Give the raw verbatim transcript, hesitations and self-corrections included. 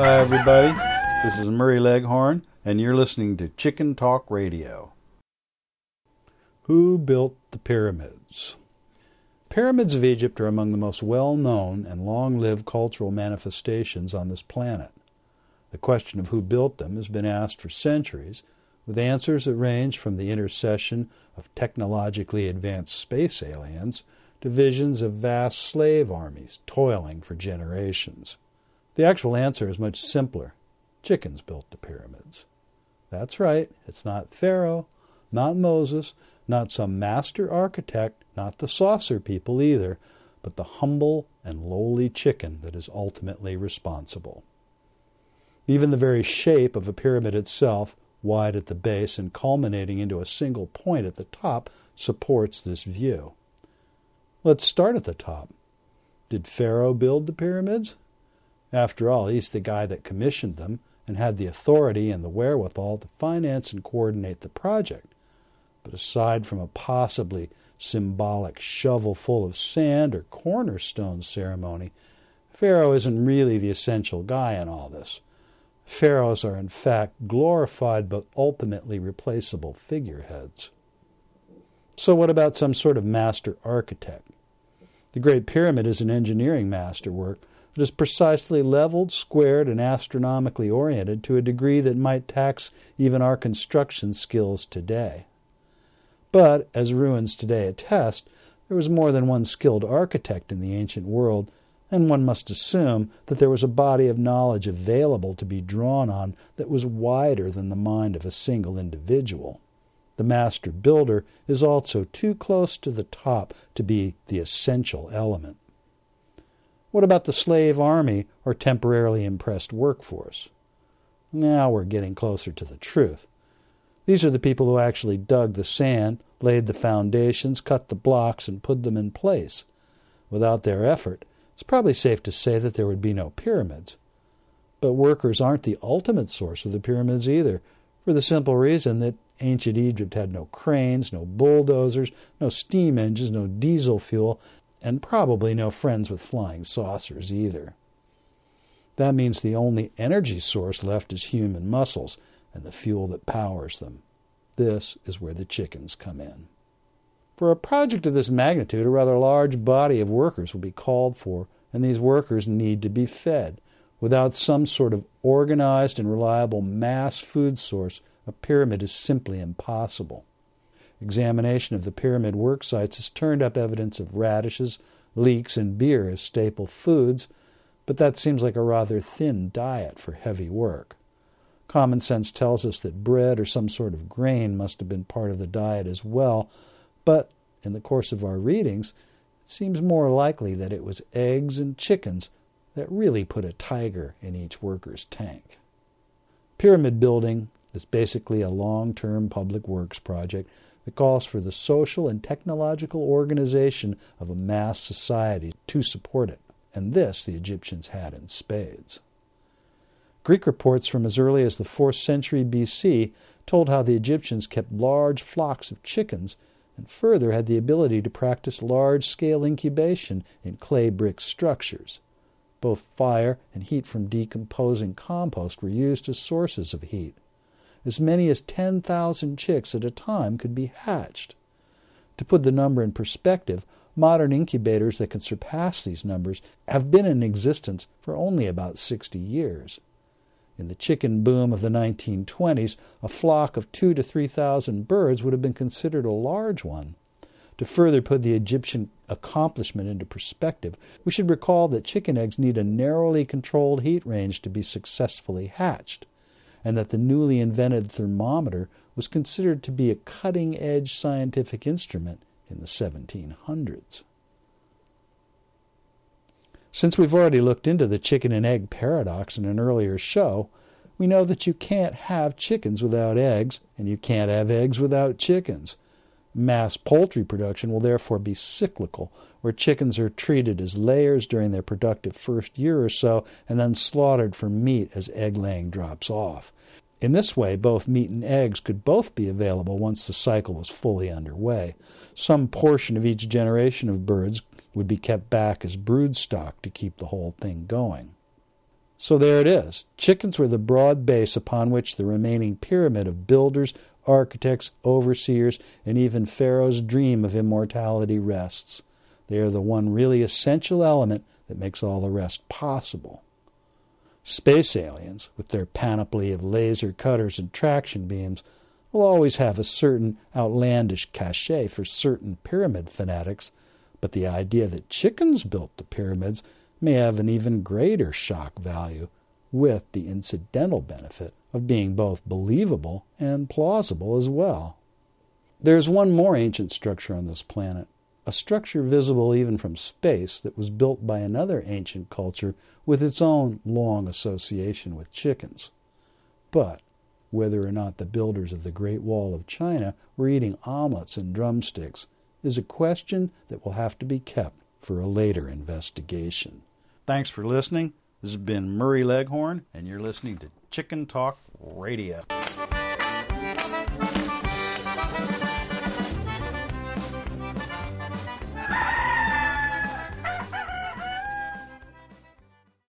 Hi, everybody. This is Murray Leghorn, and you're listening to Chicken Talk Radio. Who built the pyramids? Pyramids of Egypt are among the most well-known and long-lived cultural manifestations on this planet. The question of who built them has been asked for centuries, with answers that range from the intercession of technologically advanced space aliens to visions of vast slave armies toiling for generations. The actual answer is much simpler. Chickens built the pyramids. That's right, it's not Pharaoh, not Moses, not some master architect, not the saucer people either, but the humble and lowly chicken that is ultimately responsible. Even the very shape of a pyramid itself, wide at the base and culminating into a single point at the top, supports this view. Let's start at the top. Did Pharaoh build the pyramids? After all, he's the guy that commissioned them and had the authority and the wherewithal to finance and coordinate the project. But aside from a possibly symbolic shovel full of sand or cornerstone ceremony, Pharaoh isn't really the essential guy in all this. Pharaohs are in fact glorified but ultimately replaceable figureheads. So what about some sort of master architect? The Great Pyramid is an engineering masterwork that is precisely leveled, squared, and astronomically oriented to a degree that might tax even our construction skills today. But, as ruins today attest, there was more than one skilled architect in the ancient world, and one must assume that there was a body of knowledge available to be drawn on that was wider than the mind of a single individual. The master builder is also too close to the top to be the essential element. What about the slave army or temporarily impressed workforce? Now we're getting closer to the truth. These are the people who actually dug the sand, laid the foundations, cut the blocks, and put them in place. Without their effort, it's probably safe to say that there would be no pyramids. But workers aren't the ultimate source of the pyramids either, for the simple reason that ancient Egypt had no cranes, no bulldozers, no steam engines, no diesel fuel, and probably no friends with flying saucers either. That means the only energy source left is human muscles and the fuel that powers them. This is where the chickens come in. For a project of this magnitude, a rather large body of workers will be called for, and these workers need to be fed. Without some sort of organized and reliable mass food source, a pyramid is simply impossible. Examination of the pyramid work sites has turned up evidence of radishes, leeks, and beer as staple foods, but that seems like a rather thin diet for heavy work. Common sense tells us that bread or some sort of grain must have been part of the diet as well, but in the course of our readings, it seems more likely that it was eggs and chickens that really put a tiger in each worker's tank. Pyramid building is basically a long-term public works project that calls for the social and technological organization of a mass society to support it, and this the Egyptians had in spades. Greek reports from as early as the fourth century B C told how the Egyptians kept large flocks of chickens and further had the ability to practice large-scale incubation in clay brick structures. Both fire and heat from decomposing compost were used as sources of heat. As many as ten thousand chicks at a time could be hatched. To put the number in perspective, modern incubators that can surpass these numbers have been in existence for only about sixty years. In the chicken boom of the nineteen twenties, a flock of two to three thousand birds would have been considered a large one. To further put the Egyptian accomplishment into perspective, we should recall that chicken eggs need a narrowly controlled heat range to be successfully hatched, and that the newly invented thermometer was considered to be a cutting-edge scientific instrument in the seventeen hundreds. Since we've already looked into the chicken and egg paradox in an earlier show, we know that you can't have chickens without eggs, and you can't have eggs without chickens. Mass poultry production will therefore be cyclical, where chickens are treated as layers during their productive first year or so, and then slaughtered for meat as egg-laying drops off. In this way, both meat and eggs could both be available once the cycle was fully underway. Some portion of each generation of birds would be kept back as brood stock to keep the whole thing going. So there it is. Chickens were the broad base upon which the remaining pyramid of builders, architects, overseers, and even Pharaoh's dream of immortality rests. They are the one really essential element that makes all the rest possible. Space aliens, with their panoply of laser cutters and traction beams, will always have a certain outlandish cachet for certain pyramid fanatics, but the idea that chickens built the pyramids may have an even greater shock value, with the incidental benefit of being both believable and plausible as well. There's one more ancient structure on this planet, a structure visible even from space that was built by another ancient culture with its own long association with chickens. But whether or not the builders of the Great Wall of China were eating omelets and drumsticks is a question that will have to be kept for a later investigation. Thanks for listening. This has been Murray Leghorn, and you're listening to Chicken Talk Radio.